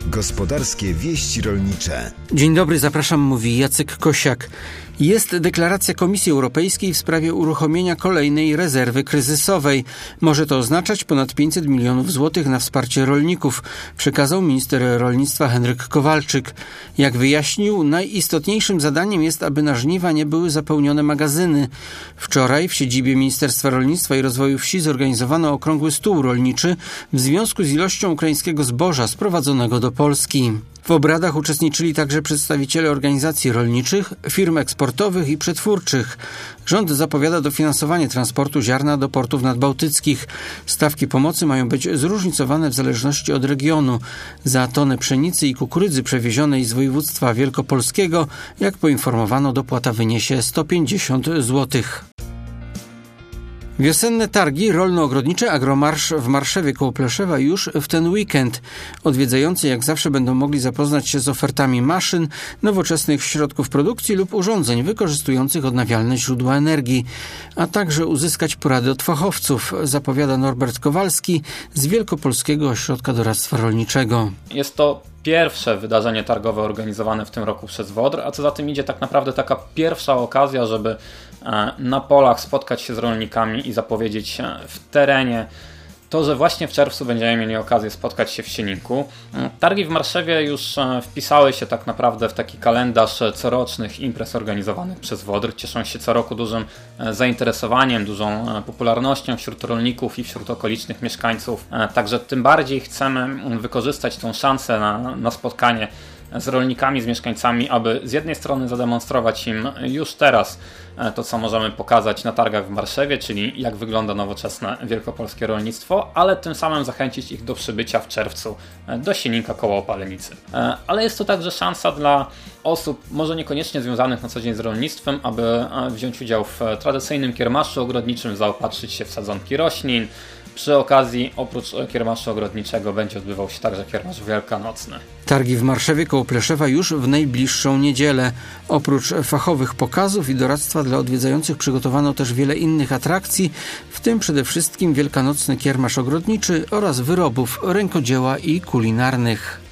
Gospodarskie wieści rolnicze. Dzień dobry, zapraszam, mówi Jacek Kosiak. Jest deklaracja Komisji Europejskiej w sprawie uruchomienia kolejnej rezerwy kryzysowej. Może to oznaczać ponad 500 milionów złotych na wsparcie rolników, przekazał minister rolnictwa Henryk Kowalczyk. Jak wyjaśnił, najistotniejszym zadaniem jest, aby na żniwa nie były zapełnione magazyny. Wczoraj w siedzibie Ministerstwa Rolnictwa i Rozwoju Wsi zorganizowano okrągły stół rolniczy w związku z ilością ukraińskiego zboża sprowadzonego do Polski. W obradach uczestniczyli także przedstawiciele organizacji rolniczych, firm eksportowych i przetwórczych. Rząd zapowiada dofinansowanie transportu ziarna do portów nadbałtyckich. Stawki pomocy mają być zróżnicowane w zależności od regionu. Za tonę pszenicy i kukurydzy przewiezionej z województwa wielkopolskiego, jak poinformowano, dopłata wyniesie 150 zł. Wiosenne targi rolno-ogrodnicze Agromarsz w Marszewie koło Pleszewa już w ten weekend. Odwiedzający jak zawsze będą mogli zapoznać się z ofertami maszyn, nowoczesnych środków produkcji lub urządzeń wykorzystujących odnawialne źródła energii, a także uzyskać porady od fachowców, zapowiada Norbert Kowalski z Wielkopolskiego Ośrodka Doradztwa Rolniczego. Jest to pierwsze wydarzenie targowe organizowane w tym roku przez WODR, a co za tym idzie tak naprawdę taka pierwsza okazja, żeby na polach spotkać się z rolnikami i zapowiedzieć w terenie to, że właśnie w czerwcu będziemy mieli okazję spotkać się w Sieninku. Targi w Marszewie już wpisały się tak naprawdę w taki kalendarz corocznych imprez organizowanych przez WODR. Cieszą się co roku dużym zainteresowaniem, dużą popularnością wśród rolników i wśród okolicznych mieszkańców. Także tym bardziej chcemy wykorzystać tą szansę na spotkanie z rolnikami, z mieszkańcami, aby z jednej strony zademonstrować im już teraz to, co możemy pokazać na targach w Marszewie, czyli jak wygląda nowoczesne wielkopolskie rolnictwo, ale tym samym zachęcić ich do przybycia w czerwcu do Sieninka koło Opalenicy. Ale jest to także szansa dla osób, może niekoniecznie związanych na co dzień z rolnictwem, aby wziąć udział w tradycyjnym kiermaszu ogrodniczym, zaopatrzyć się w sadzonki roślin. Przy okazji, oprócz kiermaszu ogrodniczego, będzie odbywał się także kiermasz wielkanocny. Targi w Marszewie koło Pleszewa już w najbliższą niedzielę. Oprócz fachowych pokazów i doradztwa dla odwiedzających przygotowano też wiele innych atrakcji, w tym przede wszystkim wielkanocny kiermasz ogrodniczy oraz wyrobów rękodzieła i kulinarnych.